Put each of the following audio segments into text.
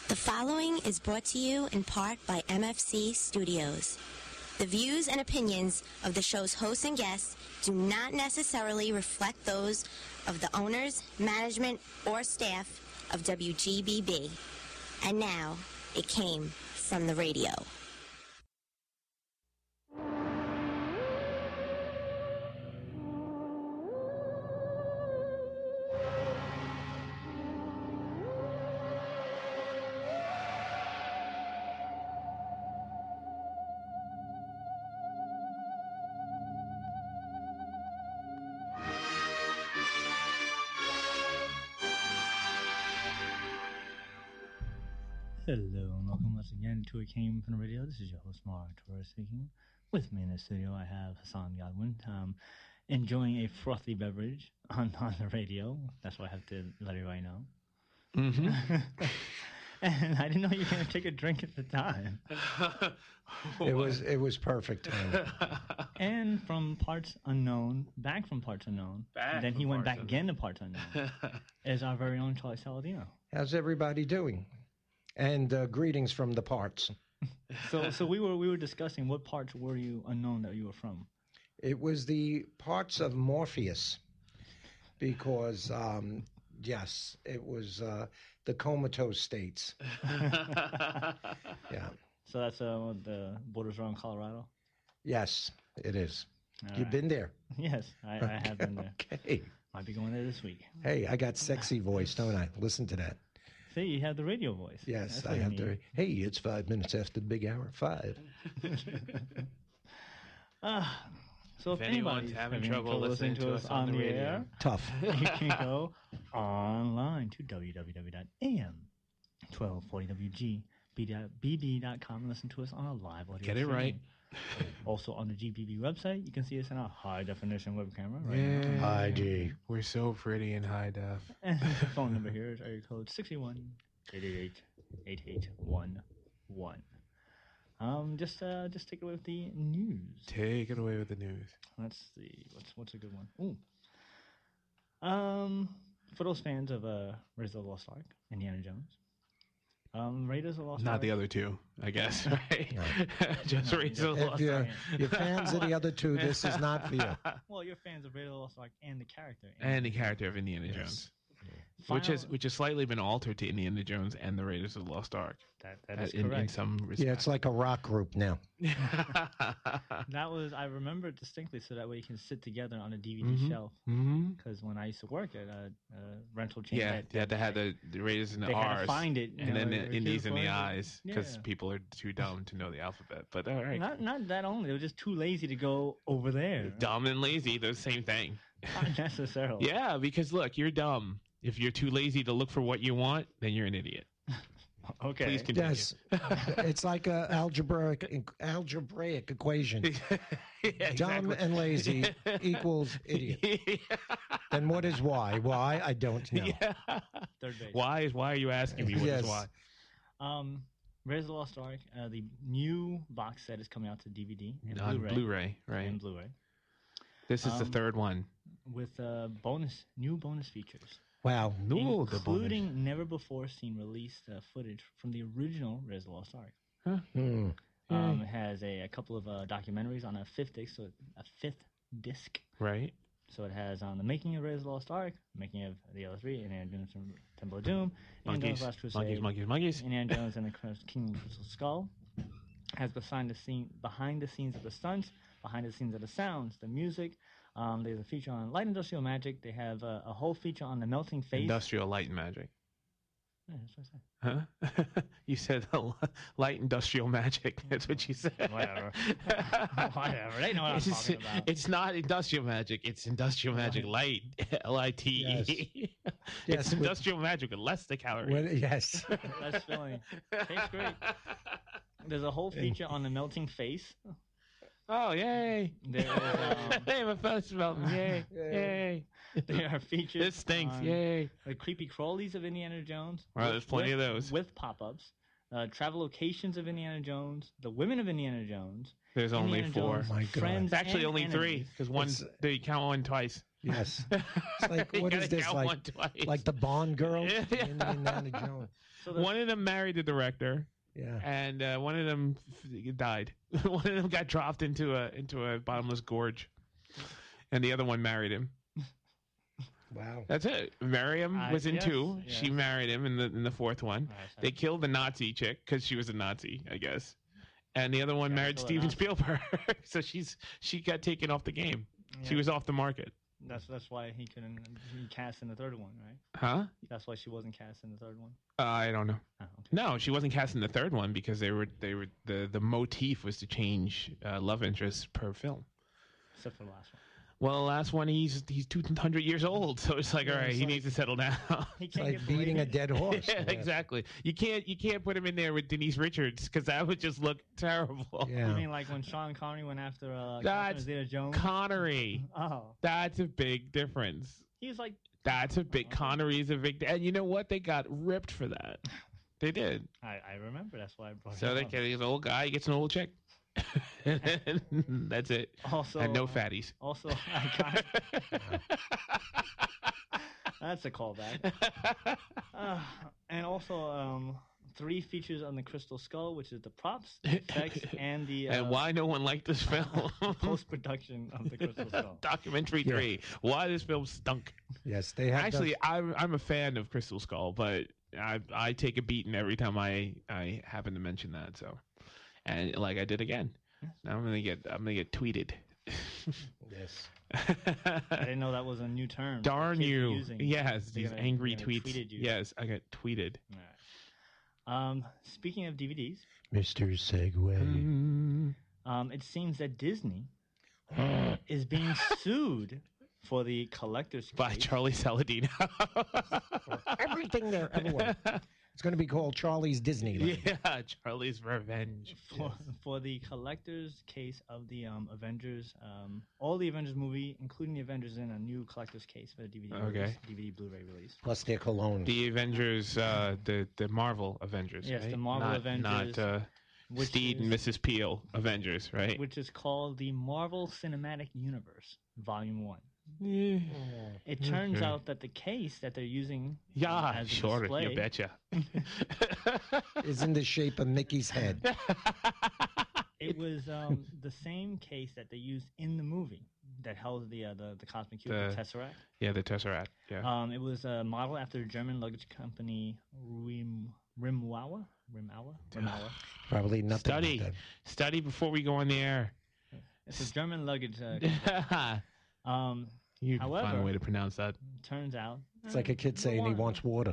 The following is brought to you in part by MFC Studios. The views and opinions of the show's hosts and guests do not necessarily reflect those of the owners, management, or staff of WGBB. And now, it came from the radio. Hello and welcome once again to It Came From the Radio. This is your host, Mara Torres speaking. With me in the studio, I have Hassan Godwin, enjoying a frothy beverage on the radio. That's why I have to let everybody know. Mm-hmm. And I didn't know you were going to take a drink at the time. It was perfect time. And from Parts Unknown, back from Parts Unknown. Then he went back again to Parts Unknown. Is our very own Charlie Saladino. How's everybody doing? And greetings from the parts. So we were discussing what parts were you unknown that you were from. It was the parts of Morpheus, because yes, it was the comatose states. Yeah. So that's the borders around Colorado. Yes, it is. All You've right. been there. Yes, I have been there. Okay. Might be going there this week. Hey, I got sexy voice, don't I? Listen to that. See, you have the radio voice. Yes, That's I what you have need. to. Hey, it's 5 minutes after the big hour. 5. So if If anybody's anyone's having trouble listening to us on the radio. air, Tough. you can go online to www.am1240wgbb.com and listen to us on a live audio Get it right. stream. Also on the GBB website, you can see us in our high definition web camera right Yeah. now. Hi, G. We're so pretty in high def. And the phone number here is area code 631-888-8811. Just take it away with the news. Take it away with the news. Let's see. What's a good one? For those fans of Raiders of the Lost Ark, Indiana Jones. Raiders of the Lost Ark. Not the other two, I guess, right? No. Just Raiders of the If Lost you're, Ark. you're fans of the other two, this is not for you. Well, you're fans of Raiders of the Lost Ark and the character. And the character of Indiana Jones. Which has slightly been altered to Indiana Jones and the Raiders of the Lost Ark. That is in correct. some respect. Yeah, it's like a rock group now. That was, I remember it distinctly, so that way you can sit together on a DVD shelf. Mm-hmm. Because when I used to work at a rental chain, Yeah, they had to have the Raiders and the they had to R's. find it, and then the Indies and the kids I's, because Yeah. people are too dumb to know the alphabet. But all right. Not that only, they were just too lazy to go over there. Dumb and lazy, they're the same thing. Not necessarily. Yeah, because look, you're dumb. If you're too lazy to look for what you want, then you're an idiot. Okay. Please continue. Yes, it's like a algebraic equation. Yeah, Dumb exactly. and lazy equals idiot. Then what is why? Why? I don't know. Yeah. Third base. Why are you asking me what Yes. is why? Raiders of the Lost Ark, the new box set is coming out to DVD and On Blu-ray. Blu-ray, right? And Blu-ray. This is the third one. With new bonus features. Wow. No, the including never before seen released footage from the original Raiders of the Lost Ark. Hmm. It has a couple of documentaries on a fifth disc. Right. So it has on the making of Raiders of the Lost Ark, making of the other three, Indiana Jones and Temple of Doom, Indiana Jones Last Crusade, Monkeys. Indiana Jones and the Kingdom of the Crystal Skull. Has behind the scenes of the stunts, behind the scenes of the sounds, the music. There's a feature on light industrial magic. They have a whole feature on the melting face. Industrial light and magic. Yeah, that's what I said. Huh? You said light industrial magic. That's what you said. Whatever. Whatever. They know what I'm talking about. It's not industrial magic. It's industrial magic light. L-I-T-E. Yes. It's industrial magic with less the calories. Yes. That's filling. Tastes great. There's a whole feature on the melting face. Oh, yay. There is, Hey, my face melting. Yay. Yay. there are features. This stinks. on Yay. The creepy crawlies of Indiana Jones. Well, there's plenty of those. With pop-ups. Travel locations of Indiana Jones. The women of Indiana Jones. There's only Indiana 4. Jones, My God. friends It's actually and only enemies. 3, because one, It's- they count one twice. Yes. It's like, You what gotta is this? count one twice. Like the Bond girls Yeah. in Indiana Jones. One of them married the director. Yeah. And one of them died. One of them got dropped into a bottomless gorge, and the other one married him. Wow. That's it. Miriam was in 2. Yes. She married him in the 4th one. They killed the Nazi chick because she was a Nazi, I guess. And the other one married Steven Spielberg, so she got taken off the game. Yeah. She was off the market. That's why he couldn't cast in the 3rd one, right? Huh? That's why she wasn't cast in the 3rd one. I don't know. Oh, okay. No, she wasn't cast in the 3rd one because the motif was to change love interests per film. Except for the last one. Well, the last one he's 200 years old, so it's like, all right, he needs to settle down. It's like beating a dead horse. Yeah, exactly. You can't put him in there with Denise Richards because that would just look terrible. Yeah. You mean like when Sean Connery went after Zeta-Jones? Connery. Oh, that's a big difference. He's like, that's a big. Connery's a big, and you know what? They got ripped for that. They did. I remember. That's why I brought. So they get his old guy, he gets an old chick. That's it. Also, and no fatties. Also, that's a callback. And also, 3 features on the Crystal Skull, which is the props, effects, and the and why no one liked this film. Post-production of the Crystal Skull. Documentary 3. Why this film stunk. Yes, they have. Actually, I'm a fan of Crystal Skull, but I take a beating every time I happen to mention that. So. And like I did again, now I'm gonna get tweeted. Yes. I didn't know that was a new term. Darn you! Yes, these angry tweets. Yes, I got tweeted. All right. Speaking of DVDs, Mr. Segway. It seems that Disney is being sued for the collector's by case. Charlie Saladino. Everything there ever was. It's going to be called Charlie's Disneyland. Yeah, Charlie's Revenge. For the collector's case of the Avengers, all the Avengers movie, including the Avengers in a new collector's case for the DVD Blu-ray release. Plus their cologne. The Avengers, the Marvel Avengers. Yes, right? the Marvel Avengers. Not Steed and Mrs. Peel Avengers, right? Which is called the Marvel Cinematic Universe, Volume 1. Yeah. It turns out that the case that they're using as a sure, display you betcha. is in the shape of Mickey's head. It was the same case that they used in the movie that held the Cosmic Cube, the Tesseract. Yeah, the Tesseract. Yeah. It was modeled after the German luggage company Rimauer. Probably nothing. Study before we go on the air. It's a German luggage. You find a way to pronounce that. Turns out it's like a kid saying he wants water.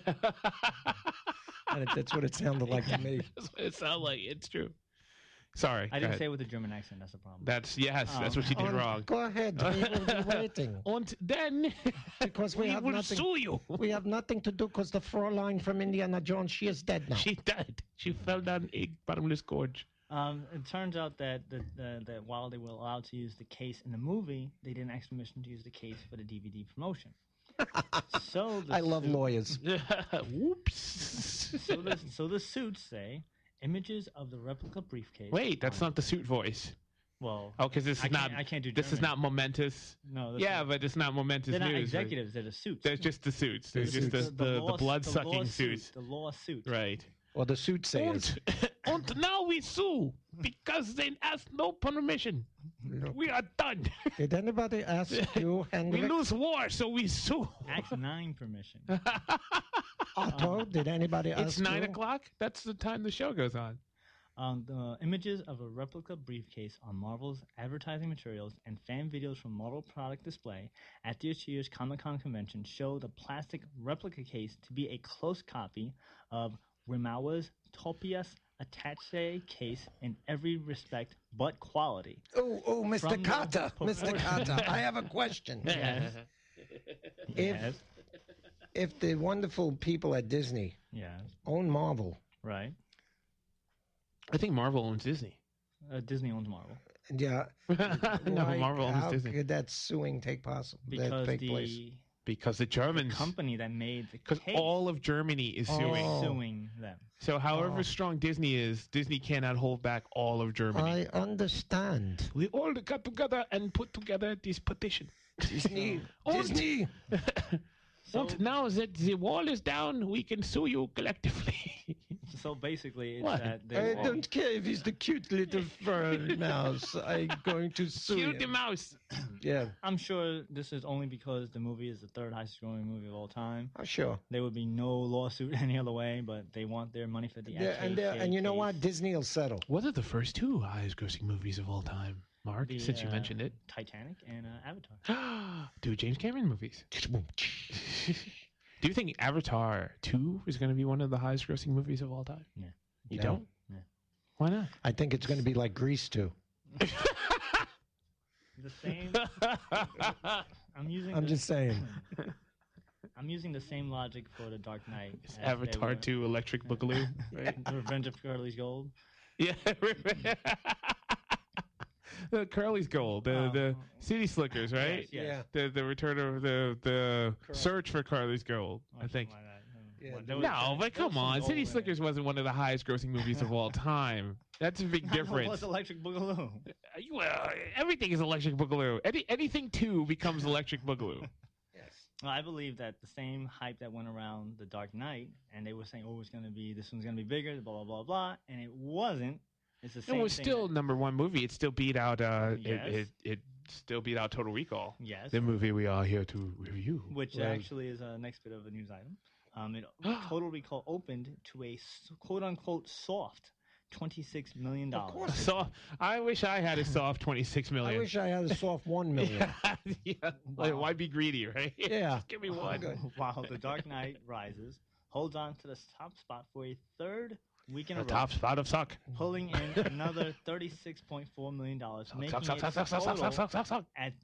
And that's what it sounded like to me. That's what it sounded like. It's true. Sorry, I didn't say it with a German accent. That's the problem. That's what you did wrong. Go ahead. We will be waiting. And then because we have will nothing, sue you. We have nothing to do because the Fräulein from Indiana Jones, she is dead now. She died. She fell down a bottomless gorge. It turns out that that while they were allowed to use the case in the movie, they didn't ask permission to use the case for the DVD promotion. So I love lawyers. Whoops. So the suits say images of the replica briefcase. Wait, that's not the suit voice. Well, because this is not. I can't do. This German. is not momentous. No. But it's not momentous. They're not news. executives. They're the suits. There's just the suits. There's just the blood-sucking suits. The lawsuit. Right. Well, the suit says. And now we sue because they asked no permission. Look, we are done. Did anybody ask you, Henrik? We lose war, so we sue. Act 9 permission. Otto, did anybody ask you? It's 9 o'clock. That's the time the show goes on. The images of a replica briefcase on Marvel's advertising materials and fan videos from Marvel product display at this year's Comic-Con convention show the plastic replica case to be a close copy of Rimauer's Topias attaché case in every respect but quality. Oh, Mr. Carter. Mr. Carter, I have a question. Yes. If the wonderful people at Disney own Marvel. Right. I think Marvel owns Disney. Disney owns Marvel. Yeah. No, Marvel owns Disney. How could that suing take place? Because the Germans, the company that made the case, because all of Germany is suing them. So however strong Disney is, Disney cannot hold back all of Germany. I understand. We all got together and put together this petition. Disney. So now that the wall is down, we can sue you collectively. So basically, it's What? that I don't care if he's the cute little fur mouse. I'm going to sue Cue the him. mouse. Yeah. I'm sure this is only because the movie is the third highest grossing movie of all time. Oh, sure. There would be no lawsuit any other way, but they want their money for the And you know what? Disney will settle. What are the first two highest grossing movies of all time, Mark? Since you mentioned it. Titanic and Avatar. Two James Cameron movies. Do you think Avatar 2 is going to be one of the highest grossing movies of all time? Yeah. You No. don't? Yeah. Why not? I think it's going to be like Grease too. The same. I'm just saying. I'm using the same logic for The Dark Knight. It's as they Avatar were- 2 Electric Boogaloo. Right? The Revenge of Curly's Gold. Yeah. The Curly's Gold. The City Slickers, right? Yes. The return of the search for Carly's Gold, I think. Something like that. Yeah. There was- No, but there was come some on. gold City in it. Slickers wasn't one of the highest grossing movies of all time. That's a big I know, difference. What's Electric Boogaloo? Well, everything is Electric Boogaloo. Anything 2 becomes Electric Boogaloo. Well, I believe that the same hype that went around The Dark Knight, and they were saying, "Oh, this one's gonna be bigger," blah blah blah blah, and it wasn't. It's the same. It was thing still that- #1 movie. It still beat out. Yes. It still beat out Total Recall. yes, The movie we are here to review. which Right. actually is a next bit of a news item. Total Recall opened to a quote unquote soft $26 million. Of course. So I wish I had a soft 26 I million. wish I had a soft 1 million. Yeah. Like, why be greedy, right? Yeah. Just give me one. Good. While The Dark Knight Rises holds on to the top spot for a third week in a The row, top spot of suck. pulling in another $36.4 million, making Suck. its total at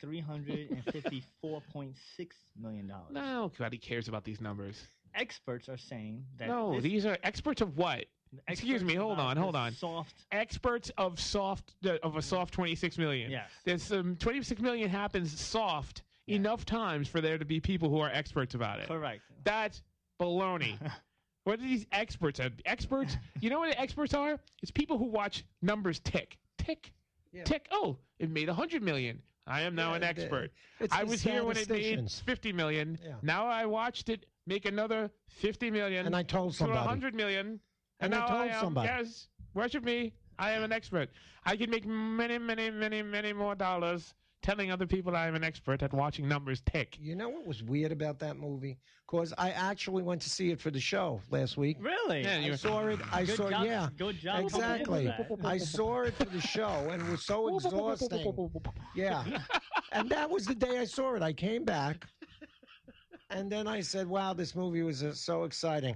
$354.6 million. No, nobody cares about these numbers. Experts are saying that No, these are experts of what? Excuse me, hold on. Soft. Experts of a soft 26 million. Yes. There's 26 million happens soft enough times for there to be people who are experts about it. Correct. That's baloney. What are these experts? Experts? You know what experts are? It's people who watch numbers tick, Yeah. tick. Oh, it made 100 million. I am now Yeah, an expert. it's I the was here when it made statisticians. 50 million. Yeah. Now I watched it make another 50 million. And I told to somebody. 100 million. And I now told I am, somebody. yes, worship me. I am an expert. I can make many more dollars telling other people I am an expert at watching numbers tick. You know what was weird about that movie? Because I actually went to see it for the show last week. Really? Yeah, I saw it. I Good saw, job. yeah, Good job. exactly. That. I saw it for the show, and it was so exhausting. Yeah, and that was the day I saw it. I came back, and then I said, "Wow, this movie was so exciting."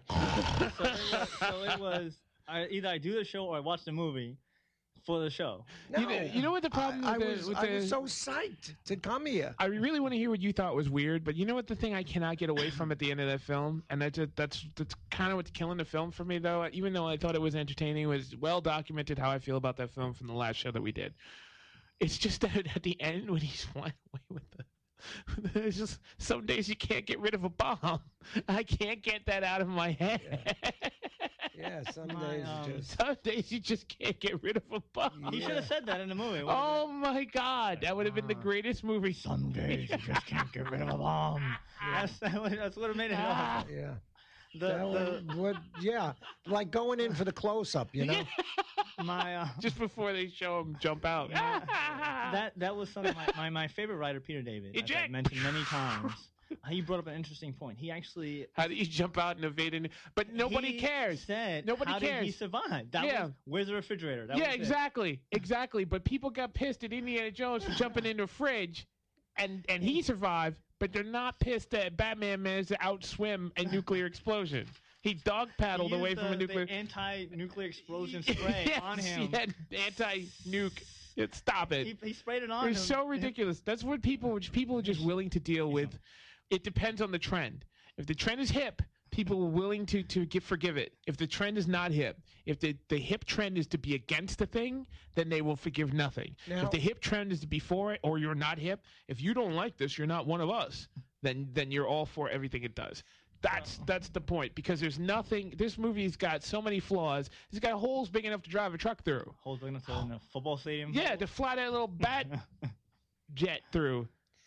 So it was either I do the show or I watch the movie for the show. No, You know what the problem I with was so psyched to come here. I really want to hear what you thought was weird, but you know what the thing I cannot get away from at the end of that film, and that's kind of what's killing the film for me, though. Even though I thought it was entertaining, it was well documented how I feel about that film from the last show that we did. It's just that at the end when he's flying away with it's just some days you can't get rid of a bomb. I can't get that out of my head. Yeah, some My, days you just. Some days you just can't get rid of a bomb. He should have said that in the movie. Oh my God, that would have been the greatest movie. Some days you just can't get rid of a bomb. That's what it made it. Ah. Yeah. The Yeah, like going in for the close up, you know? my Just before they show him jump out. that was something my favorite writer, Peter David, as Eject. I've mentioned many times. He brought up an interesting point. He actually How do you jump out and evade it? But nobody he cares. Said, Nobody how cares. did he survive? That Yeah. was, where's the refrigerator? That Yeah, was it. exactly. But people got pissed at Indiana Jones for jumping into a fridge, and he survived. But they're not pissed that Batman managed to outswim a nuclear explosion. He dog paddled He away used from a nuclear. the anti-nuclear explosion spray Yes, on him. He had anti-nuke. Stop it. He sprayed it on him. It's so ridiculous. That's what people are just willing to deal with. It depends on the trend. If the trend is hip, people are willing to forgive it. If the trend is not hip, if the hip trend is to be against the thing, then they will forgive nothing. Now- If the hip trend is to be for it, or you're not hip, if you don't like this, you're not one of us. Then you're all for everything it does. That's the point, because there's nothing. This movie's got so many flaws. It's got holes big enough to drive a truck through. Holes big enough to in a football stadium. Yeah, to fly that little bat jet through.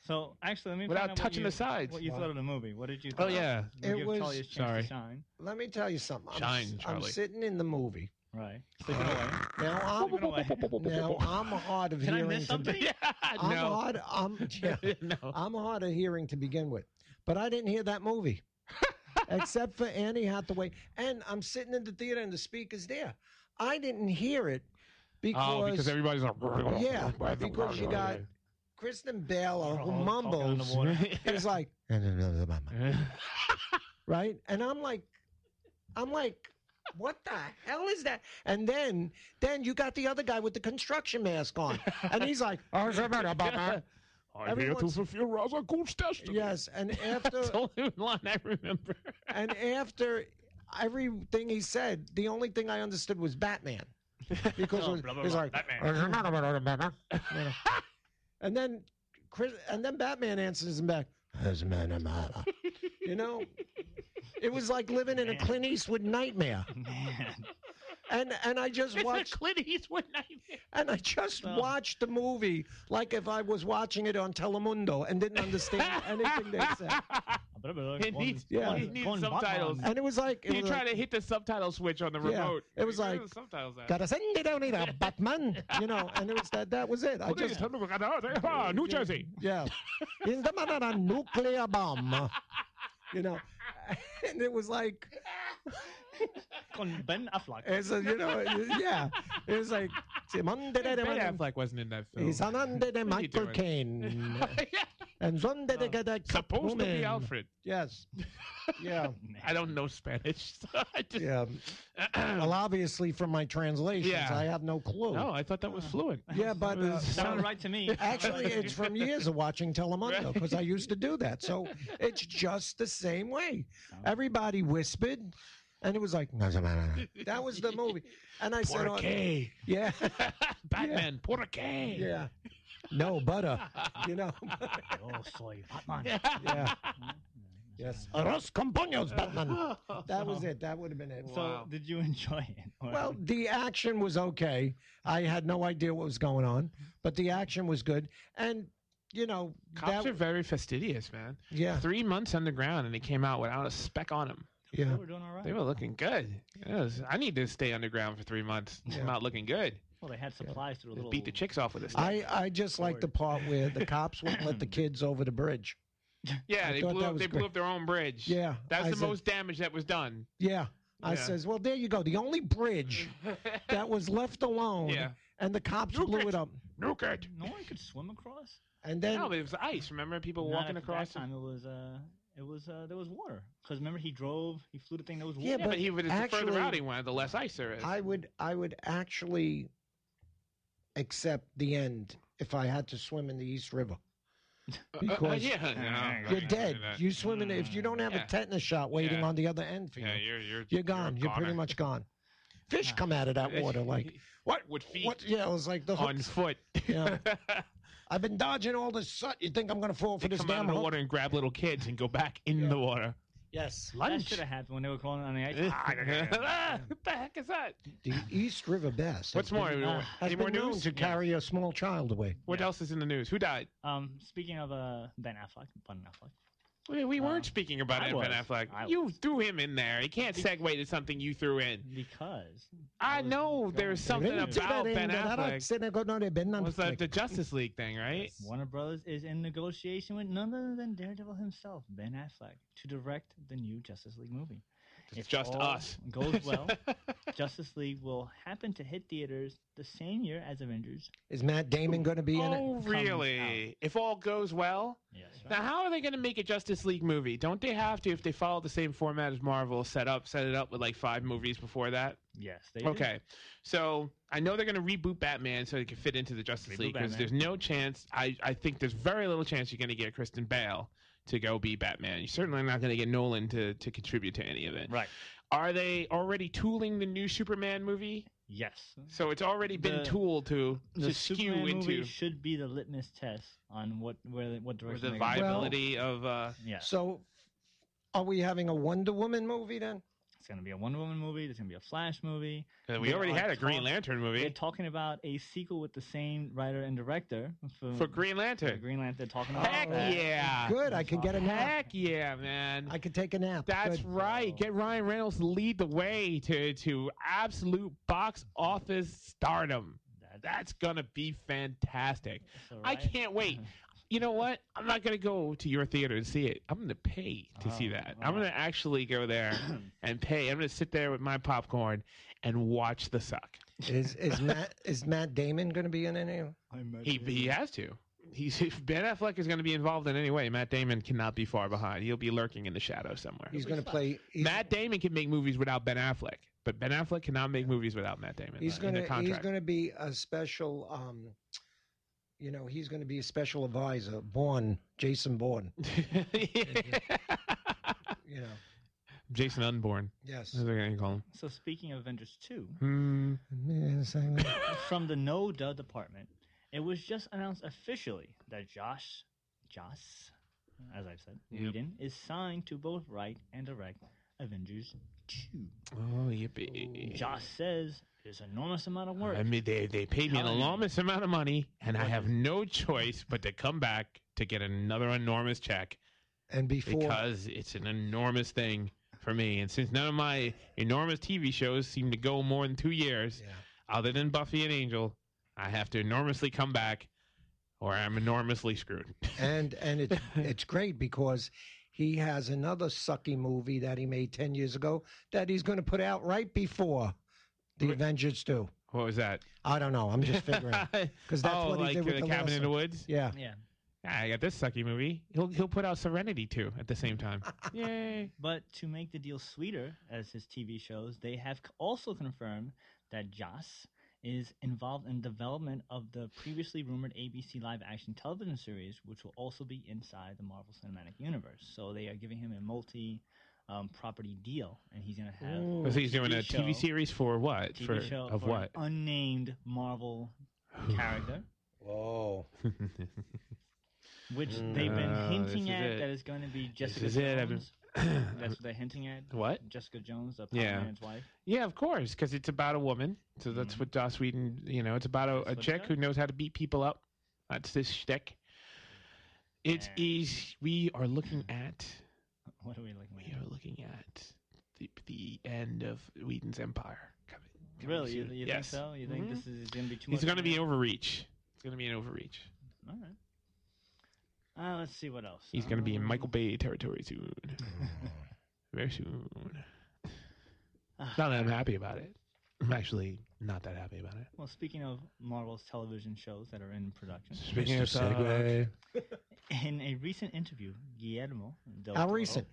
So actually, let me without find out touching the sides. What you thought of the movie? What did you? Oh yeah, it was. Charlie his chance to shine. Let me tell you something. Shine, I'm Charlie. sitting in the movie. Right. Sleeping away. Now Sleeping away. I'm hard of Did I hearing. miss something? I'm hard of hearing to begin with, but I didn't hear that movie, except for Annie Hathaway. And I'm sitting in the theater and the speaker's there. I didn't hear it because everybody's like, yeah, because you got Kristen Bale who mumbles. It's like, right, and I'm like, what the hell is that? And then you got the other guy with the construction mask on, and he's like, I'm here to fulfill Ra's al Ghul's destiny. Yes, and after that's the only line I remember. And after everything he said, the only thing I understood was Batman, because it was like, Batman. And then Batman answers him back, you know. It was like living in a Clint Eastwood nightmare. Man. And I just watched Clint Eastwood nightmare. And I just watched the movie like if I was watching it on Telemundo and didn't understand anything they said. It needs subtitles. And it was like you try to hit the subtitle switch on the remote. It was like gotta send it down here, Batman. You know, and it was that was it. I just New Jersey. Yeah. He's the man of a nuclear bomb. You know. And it was like Ben Affleck. It's a, you know, yeah. It was like Ben Affleck wasn't in that film. He's under the Michael Caine. And supposed to be Alfred. Yes. Yeah. I don't know Spanish. So yeah. Well, obviously from my translations, I have no clue. No, I thought that was fluent. Yeah, but sounded right to me. Actually, it's from years of watching Telemundo because I used to do that. So it's just the same way. Everybody whispered. And it was like, that was the movie. And I said, yeah. Batman, Porky. Yeah. No butter. You know. Oh, soy Batman. Yeah. Yes. Arroz con pollos, Batman. That was it. That would have been it. So, did you enjoy it? Well, the action was okay. I had no idea what was going on, but the action was good. And, you know. Cops are very fastidious, man. Yeah. 3 months underground, and they came out without a speck on them. Yeah. They were doing all right. They were looking good. Yes. I need to stay underground for 3 months. Yeah. I'm not looking good. Well, they had supplies through a little. Beat the chicks off with this. I just like the part where the cops wouldn't let the kids over the bridge. Yeah, they blew up their own bridge. Yeah. That's the most damage that was done. Yeah. I says, well, there you go. The only bridge that was left alone, and the cops blew it up. Nuke it. No one could swim across. And then no, but it was ice. Remember people walking across? That time it was there was water. Because remember he flew the thing that was water. Yeah, but the further out he went, the less ice there is. I would actually accept the end if I had to swim in the East River. Because you're dead. You swim in if you don't have a tetanus shot waiting on the other end for you. You're gone. You're pretty much gone. Fish come out of that water like what with feet? What? Yeah, it was like the on foot. Yeah. I've been dodging all this soot. You think I'm going to fall for this damn come out of the water and grab little kids and go back in the water. Yes. Lunch. That should have happened when they were crawling on the ice. What the heck is that? The East River Bass. What's more? Has been known to carry a small child away. What else is in the news? Who died? Speaking of Ben Affleck. We weren't speaking about Ben Affleck. You threw him in there. He can't segue to something you threw in. Because I know there's something about Ben Affleck. Was that the Justice League thing, right? Warner Brothers is in negotiation with none other than Daredevil himself, Ben Affleck, to direct the new Justice League movie. If just us goes well, Justice League will happen to hit theaters the same year as Avengers. Is Matt Damon going to be in it? Oh, really? If all goes well? Yes. Right. Now, how are they going to make a Justice League movie? Don't they have to, if they follow the same format as Marvel, set it up with like 5 movies before that? Yes, they do. Okay. So I know they're going to reboot Batman so it can fit into the Justice League because there's no chance. I think there's very little chance you're going to get Kristen Bale to go be Batman. You're certainly not going to get Nolan to contribute to any of it. Right. Are they already tooling the new Superman movie? Yes. So it's already been tooled to skew Superman into. Movie should be the litmus test on what direction. The viability of. Yeah. So, are we having a Wonder Woman movie then? going to be a Wonder Woman movie. There's going to be a Flash movie. We already had a Green Lantern movie. They're talking about a sequel with the same writer and director for Green Lantern. Green Lantern, talking about Heck yeah. Good. I can get a nap. Heck yeah, man. I could take a nap. That's Good. right. Get Ryan Reynolds to lead the way to absolute box office stardom. That's going to be fantastic. Right. I can't wait. You know what? I'm not going to go to your theater to see it. I'm going to pay to see that. I'm going to actually go there and pay. I'm going to sit there with my popcorn and watch the suck. Is Matt Damon going to be in any? He has to. Ben Affleck is going to be involved in any way. Matt Damon cannot be far behind. He'll be lurking in the shadows somewhere. He's going to play. Matt Damon can make movies without Ben Affleck, but Ben Affleck cannot make movies without Matt Damon. He's going to be a special. He's going to be a special advisor. Jason Bourne. Jason Unborn. Yes. That's what they're going to call him. So speaking of Avengers 2, from the No-Duh department, it was just announced officially that Joss, as I've said, Whedon is signed to both write and direct Avengers 2. Oh, yippee. Joss says it's an enormous amount of work. I mean, they paid me an enormous amount of money, and I have no choice but to come back to get another enormous check. And because it's an enormous thing for me. And since none of my enormous TV shows seem to go more than 2 years, other than Buffy and Angel, I have to enormously come back, or I'm enormously screwed. and it's great because he has another sucky movie that he made 10 years ago that he's going to put out right before the Avengers 2. What was that? I don't know. I'm just figuring. Because that's what he did with the Cabin in the Woods? Yeah. I got this sucky movie. He'll put out Serenity 2 at the same time. Yay. But to make the deal sweeter as his TV shows, they have also confirmed that Joss is involved in development of the previously rumored ABC live-action television series, which will also be inside the Marvel Cinematic Universe. So they are giving him a multi-property deal, and he's going to have. So he's doing a TV series for what? TV show of for what? An unnamed Marvel character. Whoa. Which they've been hinting at that it's going to be Jessica Jones. That's what they're hinting at. What? Jessica Jones, the Power Man's wife. Yeah, of course, because it's about a woman. So that's what Joss Whedon, it's about a chick who knows how to beat people up. That's this shtick. We are looking at. What are we looking at? We are looking at the end of Whedon's empire coming really? soon. You think so? You think this is going to be too much? It's going to be an overreach. It's going to be an overreach. All right. Let's see what else. He's going to be in Michael Bay territory soon. Very soon. Not that I'm happy about it. I'm actually not that happy about it. Well, speaking of Marvel's television shows that are in production. Speaking of segue. In a recent interview, Guillermo del How Toro, recent?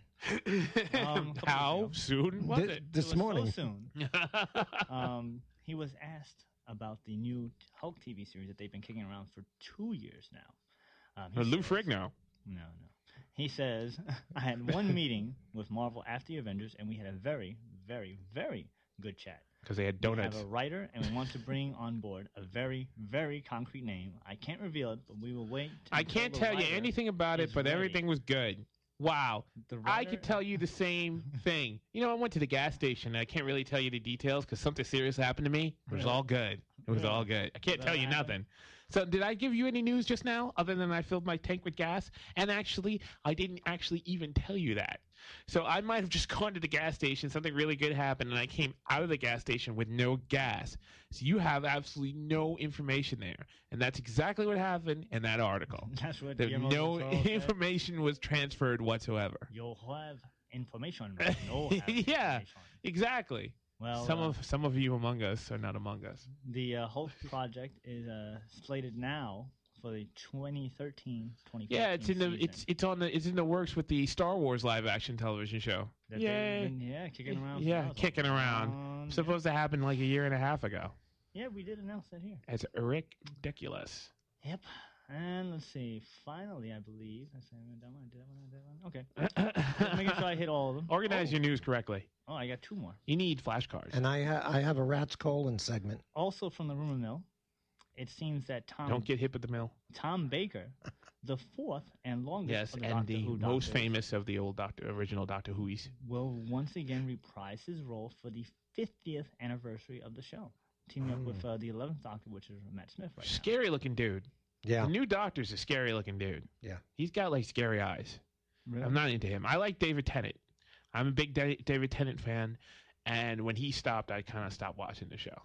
How soon was it? This morning. So soon. He was asked about the new Hulk TV series that they've been kicking around for 2 years now. Lou Ferrigno. No. He says, I had one meeting with Marvel after the Avengers, and we had a very, very, very good chat. Because they had donuts. We have a writer, and we want to bring on board a very, very concrete name. I can't reveal it, but we will wait. I can't tell you anything about it, but everything was good. Wow. I could tell you the same thing. I went to the gas station. I can't really tell you the details because something serious happened to me. It was all good. It was all good. I can't tell you nothing. So did I give you any news just now other than I filled my tank with gas? And actually, I didn't actually even tell you that. So I might have just gone to the gas station, something really good happened, and I came out of the gas station with no gas. So you have absolutely no information there. And that's exactly what happened in that article. That's what no information was transferred whatsoever. You'll have information, but no have information. Exactly. Well, some of you among us are not among us. The Hulk project is slated now for the 2013-2014 it's in the works with the Star Wars live action television show. Kicking around. Kicking around. Supposed to happen like a year and a half ago. Yeah, we did announce that here. It's ridiculous. Yep. And let's see. Finally, I believe. Okay. Making sure I hit all of them. Organize your news correctly. Oh, I got two more. You need flashcards. And I have a Rat's Colon segment. Also from the rumor mill, it seems that Don't get hit with the mill. Tom Baker the fourth and longest Yes, of the and Doctor the Who most Doctors famous of the original Doctor Who's. will once again reprise his role for the 50th anniversary of the show, teaming up with the 11th Doctor, which is Matt Smith right now. Scary looking dude. Yeah. The new Doctor's a scary looking dude. Yeah. He's got like scary eyes. Really? I'm not into him. I like David Tennant. I'm a big David Tennant fan, and when he stopped, I kind of stopped watching the show.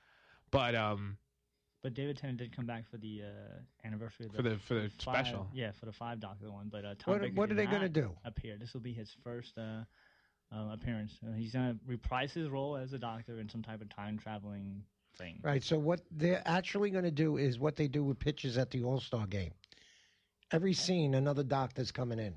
But David Tennant did come back for the anniversary of for the special. Yeah, for the 5 Doctor one. But Tom Baker what are they going to do? Appear. This will be his first appearance. He's going to reprise his role as a Doctor in some type of time traveling thing. Right. So what they're actually going to do is what they do with pitches at the All-Star game. Every scene, another Doctor's coming in.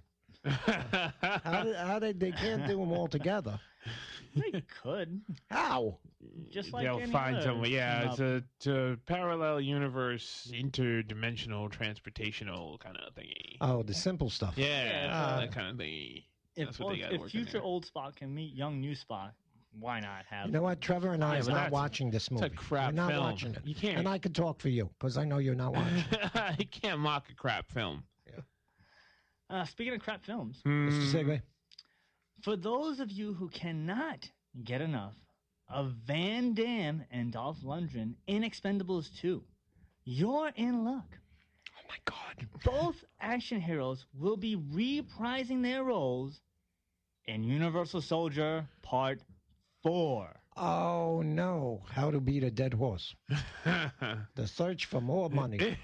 How did they can't do them all together? They could. How? Just like they'll any find other someone. Yeah, team it's a parallel universe, interdimensional, transportational kind of thingy. Oh, the simple stuff. Yeah, that kind of thing. If future old Spock can meet young new Spock, why not have? You know what? Trevor and I are not watching this movie. It's a crap We're not film. watching it. You can't. And I could talk for you because I know you're not watching. You can't mock a crap film. Speaking of crap films, Mr. Segway. For those of you who cannot get enough of Van Damme and Dolph Lundgren in Expendables 2, you're in luck. Oh my God! Both action heroes will be reprising their roles in Universal Soldier Part 4. Oh no! How to beat a dead horse? The search for more money.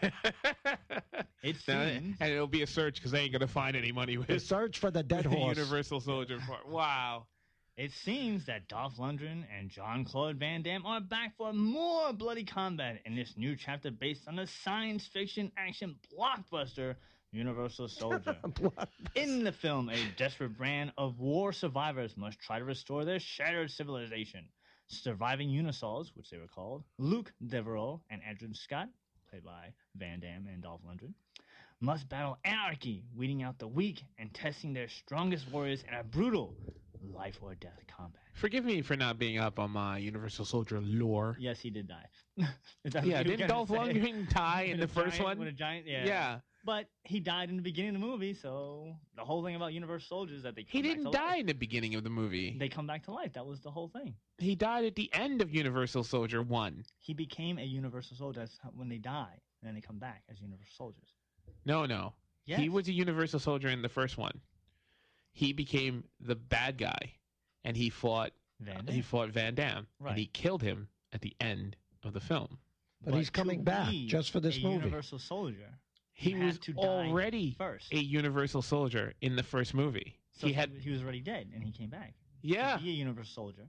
It seems, and it'll be a search because they ain't gonna find any money with The search for the dead horse. Universal Soldier Part. Wow. It seems that Dolph Lundgren and Jean-Claude Van Damme are back for more bloody combat in this new chapter based on the science fiction action blockbuster Universal Soldier. In the film, a desperate band of war survivors must try to restore their shattered civilization. Surviving Unisols, which they were called, Luke Devereaux and Andrew Scott, played by Van Damme and Dolph Lundgren, must battle anarchy, weeding out the weak and testing their strongest warriors in a brutal life or death combat. Forgive me for not being up on my Universal Soldier lore. Yes, he did die. Yeah, didn't Dolph Lundgren die in the first one? With a giant, Yeah. But he died in the beginning of the movie, so the whole thing about Universal Soldier is that they come He back didn't to die life. in the beginning of the movie. They come back to life. That was the whole thing. He died at the end of Universal Soldier 1. He became a Universal Soldier. That's when they die, and then they come back as Universal Soldiers. No. Yes. He was a Universal Soldier in the first one. He became the bad guy, and he fought Van Damme, Right. and he killed him at the end of the film. But he's coming to back be just for this a movie. Universal Soldier. He had was to die already first. a Universal Soldier in the first movie. So he was already dead, and he came back. Yeah. To be a Universal Soldier.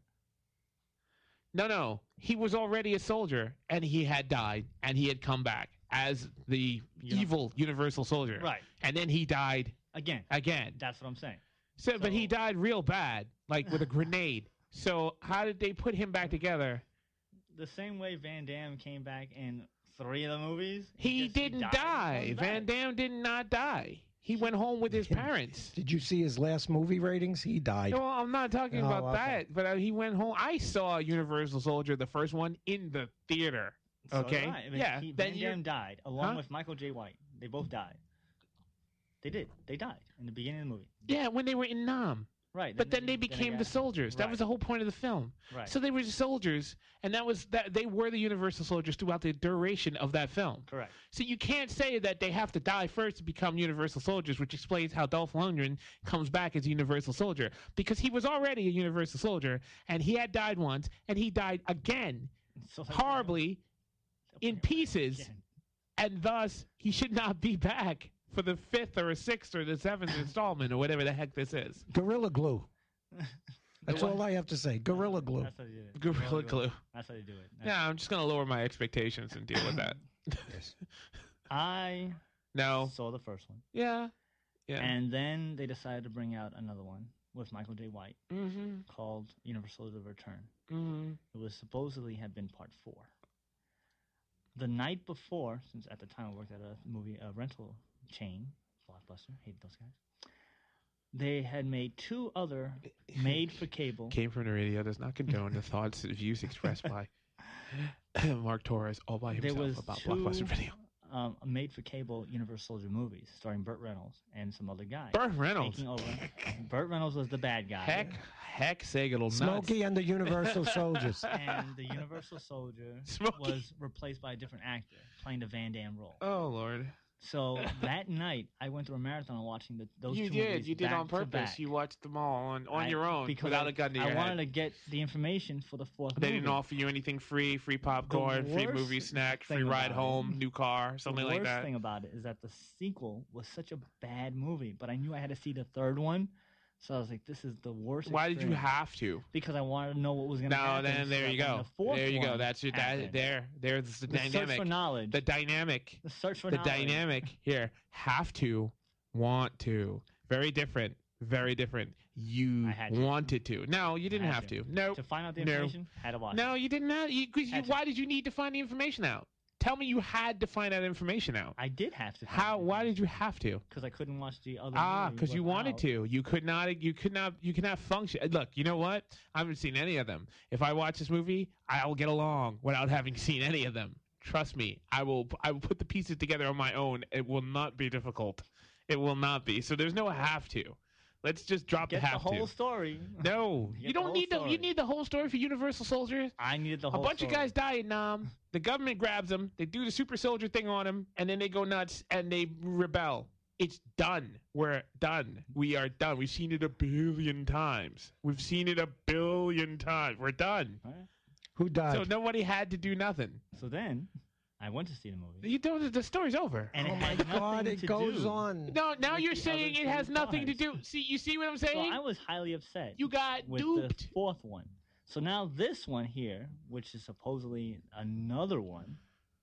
No. He was already a soldier, and he had died, and he had come back as the evil Universal Soldier. Right. And then he died Again. That's what I'm saying. But he died real bad, like with a grenade. So how did they put him back together? The same way Van Damme came back in 3 of the movies. He didn't die. Van Damme did not die. He went home with his parents. Did you see his last movie ratings? He died. No, I'm not talking about that. But he went home. I saw Universal Soldier, the first one, in the theater. Okay? Van Damme died along with Michael J. White. They both died. They did. They died in the beginning of the movie. Yeah, when they were in Nam. Right. But then they became the soldiers. That was the whole point of the film. Right. So they were the soldiers, and they were the Universal Soldiers throughout the duration of that film. Correct. So you can't say that they have to die first to become Universal Soldiers, which explains how Dolph Lundgren comes back as a Universal Soldier. Because he was already a Universal Soldier, and he had died once, and he died again, horribly, in pieces, and thus he should not be back for the 5th or 6th or the 7th installment or whatever the heck this is. Gorilla Glue. That's all I have to say. Gorilla Glue. That's how you do it. Gorilla Glue. That's how you do it. Yeah, I'm just going to lower my expectations and deal with that. Yes. I saw the first one. Yeah. And then they decided to bring out another one with Michael J. White called Universal Soldier Return. It was supposedly had been part 4. The night before, since at the time I worked at a rental chain, Blockbuster, hated those guys. They had made 2 other made-for-cable. Came from the radio. Does not condone the thoughts and views expressed by Mark Torres all by himself about Blockbuster Video. made-for-cable Universal Soldier movies starring Burt Reynolds and some other guys. Burt Reynolds. Taking over. Burt Reynolds was the bad guy. Heck, Segal nuts. Smokey and the Universal Soldiers. And the Universal Soldier was replaced by a different actor playing the Van Damme role. Oh, Lord. So that night, I went through a marathon watching those two movies. You did on purpose. You watched them all on your own without a gun to your head. I wanted to get the information for the fourth movie. They didn't offer you anything free popcorn, free movie snack, free ride home, new car, something like that. The worst thing about it is that the sequel was such a bad movie, but I knew I had to see the third one. So I was like, this is the worst. Why did you have to? Because I wanted to know what was going to happen. No, then there you go. There you go. That's there's the dynamic. Search for knowledge. The dynamic. The search for knowledge. The dynamic here. Have to, want to. Very different. Very different. You wanted to. No, you didn't have to. No. To find out the information, had to watch. No, you didn't have. Why did you need to find the information out? Tell me you had to find that information out. I did have to. Why did you have to? Because I couldn't watch the other movie. Because you wanted to. You could not function. Look, you know what? I haven't seen any of them. If I watch this movie, I will get along without having seen any of them. Trust me. I will put the pieces together on my own. It will not be difficult. It will not be. So there's no have to. Let's just drop the have to. Get the whole story. No, you don't need you need the whole story for Universal Soldiers. I needed the whole story. A bunch of guys die in Nam. The government grabs them. They do the super soldier thing on them, and then they go nuts and they rebel. It's done. We're done. We are done. We've seen it 1 billion times. We've seen it 1 billion times. We're done. Right. Who died? So nobody had to do nothing. So then I went to see the movie. You don't. The story's over. And oh my God! It goes on. No, now you're saying it has nothing to do. See, you see what I'm saying? So I was highly upset. You got with duped. The fourth one. So now this one here, which is supposedly another one,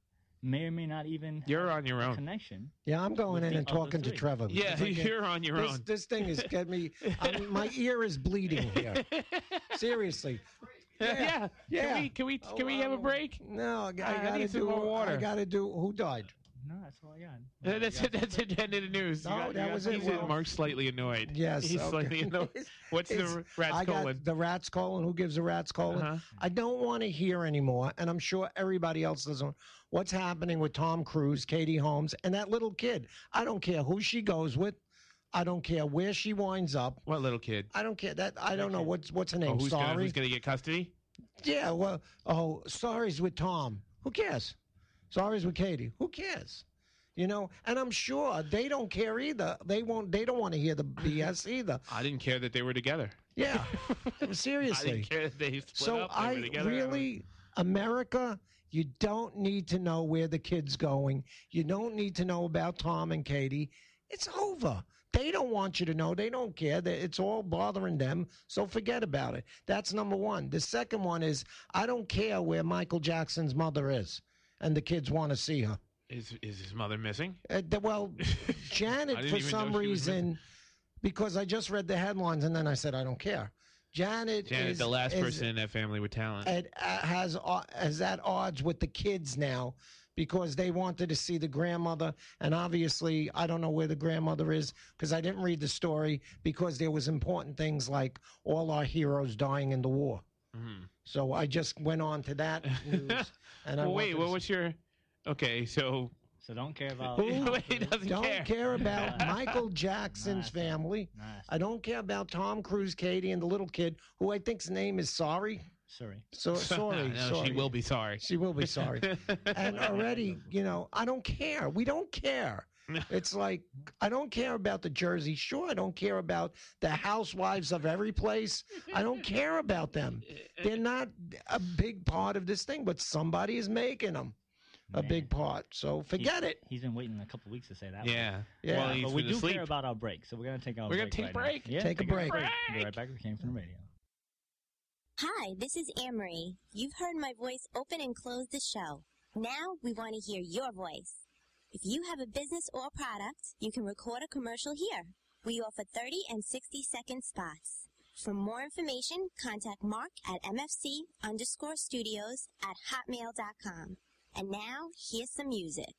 may or may not even. You're on your own. Connection. Yeah, I'm going in and talking to Trevor. Yeah, you're on your own. This thing is getting me. My ear is bleeding here. Seriously. Yeah. Can we have a break? No, I gotta do more water. I gotta do. Who died? No, that's all I got. That's the end of the news. No, that was it. Mark's slightly annoyed. Yes, he's slightly annoyed. What's the rat's colon? The rat's colon. Who gives the rat's colon? I don't want to hear anymore, and I'm sure everybody else doesn't. What's happening with Tom Cruise, Katie Holmes, and that little kid? I don't care who she goes with. I don't care where she winds up. What little kid? I don't care. I don't know what's her name. Who's going to get custody? Yeah. Well, Sorry's with Tom. Who cares? Sorry's with Katie. Who cares? You know, and I'm sure they don't care either. They don't want to hear the BS either. I didn't care that they were together. Yeah, seriously. I didn't care that they split up. They were together. Really, America, you don't need to know where the kid's going. You don't need to know about Tom and Katie. It's over. They don't want you to know. They don't care. It's all bothering them, so forget about it. That's number one. The second one is, I don't care where Michael Jackson's mother is, and the kids want to see her. Is his mother missing? Well, Janet, for some reason, because I just read the headlines, and then I said, I don't care. Janet is the last person in that family with talent. Is at odds with the kids now, because they wanted to see the grandmother, and obviously I don't know where the grandmother is because I didn't read the story, because there was important things like all our heroes dying in the war. Mm-hmm. So I just went on to that news. And what was your? Okay, so don't care about. Don't care about Michael Jackson's family. I don't care about Tom Cruise, Katie, and the little kid who I think's name is Sorry. Sorry. No, she will be sorry. She will be sorry. And already, I don't care. We don't care. It's like, I don't care about the Jersey Shore. I don't care about the housewives of every place. I don't care about them. They're not a big part of this thing, but somebody is making them a big part. So forget it. He's been waiting a couple of weeks to say that. Yeah. Well, but we do care about our break, so we're going to take our break. We're going to take a break. Yeah, take a break. We'll be right back. We came from the radio. Hi, this is Anne-Marie. You've heard my voice open and close the show. Now we want to hear your voice. If you have a business or product, you can record a commercial here. We offer 30 and 60-second spots. For more information, contact Mark at mfc_studios@hotmail.com. And now, here's some music.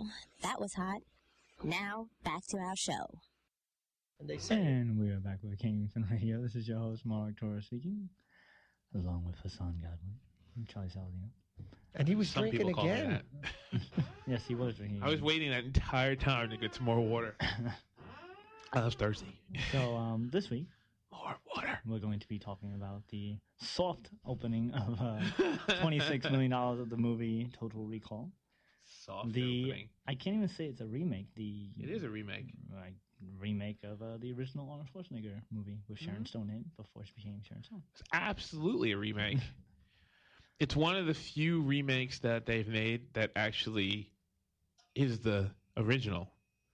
Wow, that was hot. Now, back to our show. And we are back with Kingston Radio. This is your host, Mark Torres speaking, along with Hassan Godwin and Charlie Saladino. And he was drinking again. Yes, he was drinking. I was waiting that entire time to get some more water. I was thirsty. So this week, more water. We're going to be talking about the soft opening of $26 million of the movie Total Recall. Soft opening. I can't even say it's a remake. It is a remake. Remake of the original Arnold Schwarzenegger movie with Sharon Stone in it before she became Sharon Stone. It's absolutely a remake. It's one of the few remakes that they've made that actually is the original.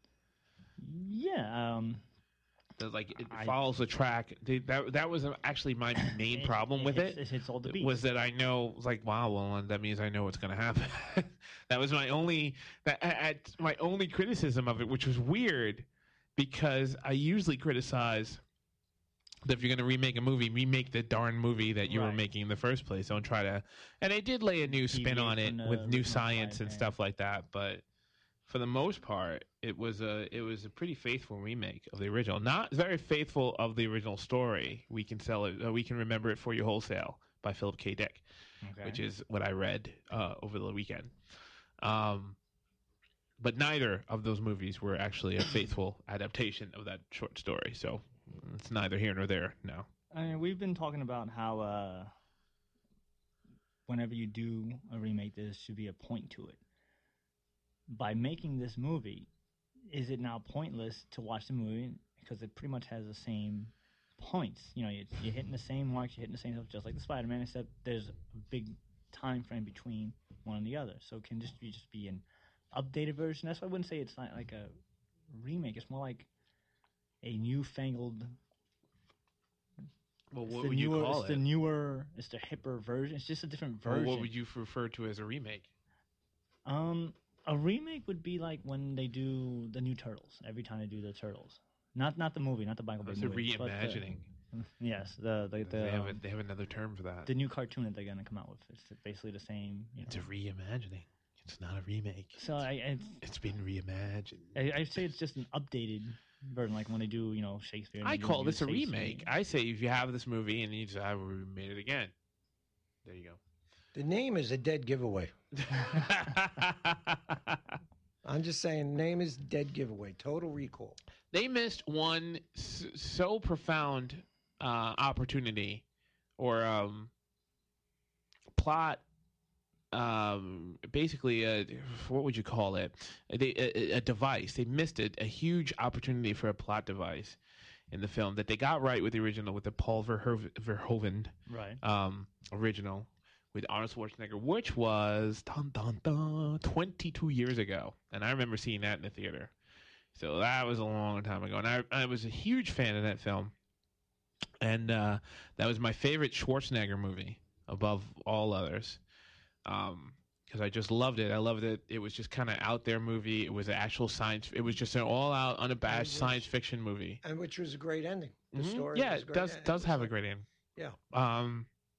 Yeah. It follows the track. That was actually my main problem with it. It hits all the beats. Was that I know, like, wow, well, that means I know what's going to happen. That was my only criticism of it, which was weird because I usually criticize that if you're going to remake a movie, remake the darn movie that you were making in the first place. Don't try to. And they did lay a new spin on it with new science and stuff like that, but for the most part, it was a pretty faithful remake of the original. Not very faithful of the original story. We can sell it. We can remember it for you wholesale by Philip K. Dick, which is what I read over the weekend. But neither of those movies were actually a faithful adaptation of that short story. So it's neither here nor there now. I mean, we've been talking about how whenever you do a remake, there should be a point to it. By making this movie, is it now pointless to watch the movie because it pretty much has the same points? You know, you're hitting the same marks, you're hitting the same stuff, just like the Spider-Man, except there's a big time frame between one and the other. So it can just be an updated version. That's why I wouldn't say it's not like a remake. It's more like a newfangled. Well, what would you call it? It's the hipper version. It's just a different version. Well, what would you refer to as a remake? A remake would be like when they do the new Turtles. Every time they do the Turtles, not the movie, not the Michael Bay movie. It's a reimagining. Yes, they have another term for that. The new cartoon that they're going to come out with. It's basically the same. It's a reimagining. It's not a remake. So it's been reimagined. I'd say it's just an updated version, like when they do Shakespeare. I call this a remake. I say if you have this movie and you just we made it again. There you go. The name is a dead giveaway. I'm just saying, name is dead giveaway. Total Recall. They missed one so profound opportunity or plot. Basically, what would you call it? A device. They missed a huge opportunity for a plot device in the film that they got right with the original, with the Paul Verhoeven original. With Arnold Schwarzenegger, which was 22 years ago. And I remember seeing that in the theater. So that was a long time ago. And I was a huge fan of that film. And that was my favorite Schwarzenegger movie above all others. Because I just loved it. I loved it. It was just kind of out there movie. It was an actual science. It was just an all-out, unabashed science fiction movie. And which was a great ending. The story yeah, it does have a great ending. Yeah.